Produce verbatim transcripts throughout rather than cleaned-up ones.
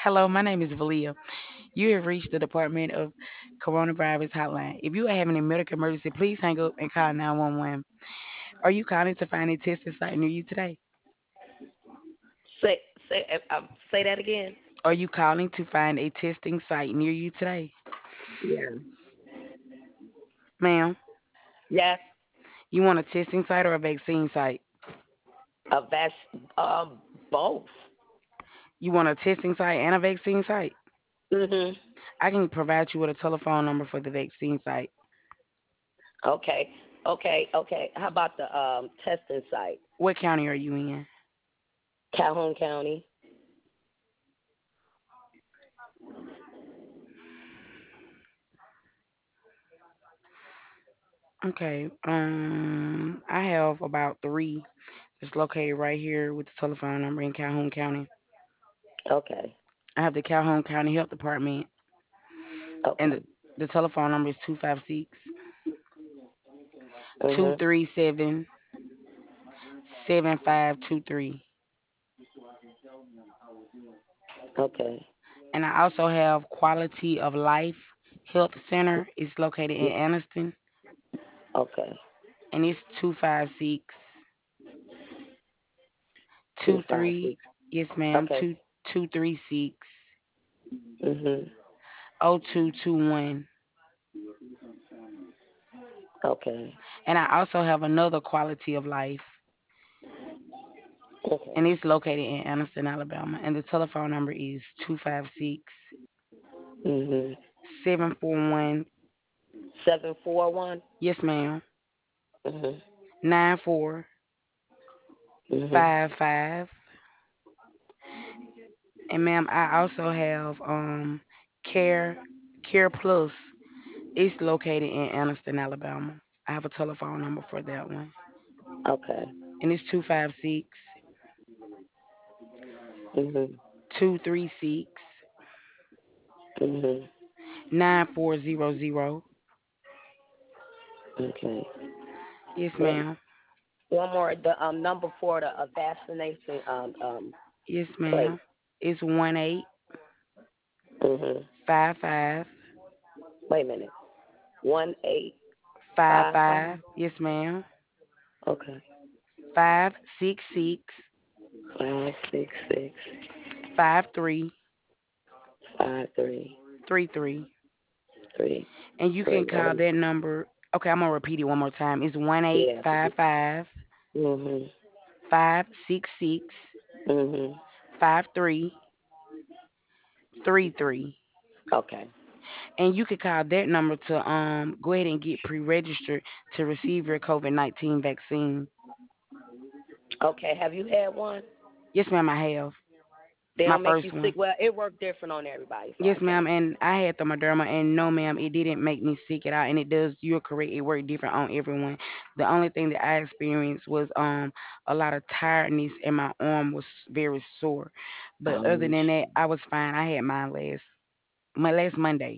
Hello, my name is Valia. You have reached the Department of Coronavirus Hotline. If you are having a medical emergency, please hang up and call nine one one. Are you calling to find a testing site near you today? Say say uh, um, say that again. Are you calling to find a testing site near you today? Yeah. Ma'am, Yes. you want a testing site or a vaccine site? A vac um both. You want a testing site and a vaccine site? Mhm. I can provide you with a telephone number for the vaccine site. Okay. Okay. Okay. How about the um testing site? What county are you in? Calhoun County. Okay. Um, I have about three. It's located right here with the telephone number in Calhoun County. Okay. I have the Calhoun County Health Department, and Okay. the, the telephone number is two five six, two Mhm. three seven, seven five two three. Okay. And I also have Quality of Life Health Center. It's located in Yeah. Anniston, Okay. and it's two five six, Two two five three. six. Yes, ma'am. Okay. Two two three six Mhm. oh two two one. Okay. And I also have another Quality of Life, Okay. and it's located in Anniston, Alabama. And the telephone number is two five six, Mhm. seven four one. Seven four one. Yes, ma'am. Mhm. Nine four Mhm. five five. And ma'am, I also have um Care Care Plus. It's located in Anniston, Alabama. I have a telephone number for that one, Okay. and it's two five six, Mhm. two three six, Mhm. nine four zero zero. Okay. Yes, And ma'am. one more, the um number for the uh, vaccination um um Yes, place. ma'am. It's one eight Mhm. five five Wait a minute. One eight five five five. five. Yes, ma'am. Okay. Five six six Five six six five three five three three three. three And you can three. call Um. that number. Okay, I'm gonna repeat it one more time. It's one eight Yeah. five five Mhm. five six six Mhm. five three three three. Okay. And you can call that number to um go ahead and get pre-registered to receive your COVID nineteen vaccine. Okay. Have you had one? Yes, ma'am, I have They my don't make you first sick. one. Well, it worked different on everybody, so I Yes, can't. ma'am, and I had the Moderna, and no, ma'am, it didn't make me sick at all. And it does. You're correct. It worked different on everyone. The only thing that I experienced was um a lot of tiredness, and my arm was very sore. But other Um. than that, I was fine. I had mine last my last Monday.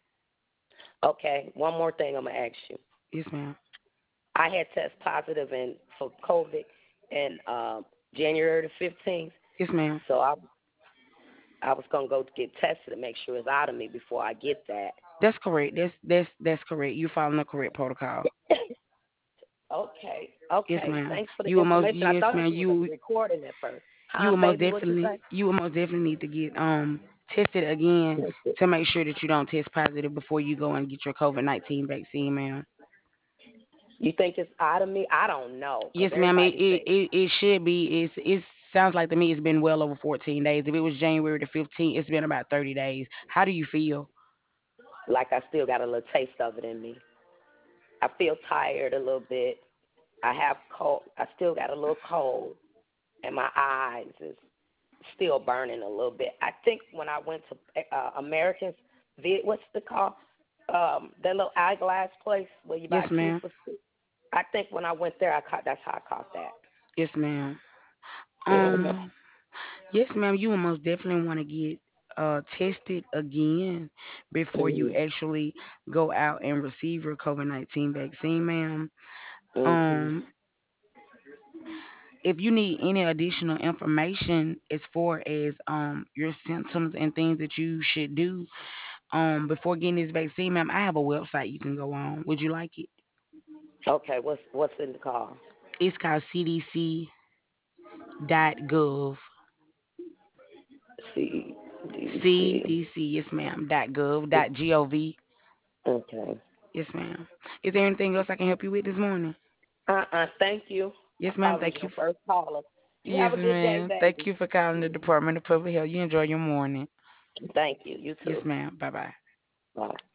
Okay. One more thing I'm gonna ask you. Yes, ma'am. I had test positive in for COVID in um January the fifteenth. Yes, ma'am. So I I was gonna go get tested to make sure it's out of me before I get that. That's correct. That's that's that's correct. You following the correct protocol. Okay, Yes, okay. ma'am. Thanks for the You will most information. I yes, thought ma'am. you was a You recording at first. you Huh, will most baby? What you definitely say? you will most definitely need to get um tested again Tested. to make sure that you don't test positive before you go and get your COVID nineteen vaccine, ma'am. You think it's out of me? I don't know, cause Yes, ma'am. It everybody it, say it, it should be. It's it sounds like to me it's been well over fourteen days. If it was January the fifteenth, it's been about thirty days. How do you feel? like I still got a little taste of it in me. I feel tired a little bit. I have cold. I still got a little cold, and my eyes is still burning a little bit. I think when I went to uh, Americans, Vid- what's the call? Um, that little eyeglass place where you buy Yes, two ma'am. for six. I think when I went there, I caught. That's how I caught that. Yes, ma'am. Mhm. Um, yes, ma'am. You will most definitely want to get uh tested again before you Mhm. actually go out and receive your COVID nineteen vaccine, ma'am. Mhm. Um, if you need any additional information as far as um your symptoms and things that you should do um before getting this vaccine, ma'am, I have a website you can go on. Would you like it? Okay, what's what's in the call? It's called c d c dot gov. C D C. C D C, yes, ma'am. Dot gov. Dot gov. Okay. Yes, ma'am. Is there anything else I can help you with this morning? Uh-uh. Thank you. I Yes, ma'am. probably was Thank you. your f- first caller. You have Yes, a good day, ma'am. Thank baby. you for calling the Department of Public Health. You enjoy your morning. Thank you. You Yes, too. ma'am. Bye bye. Bye.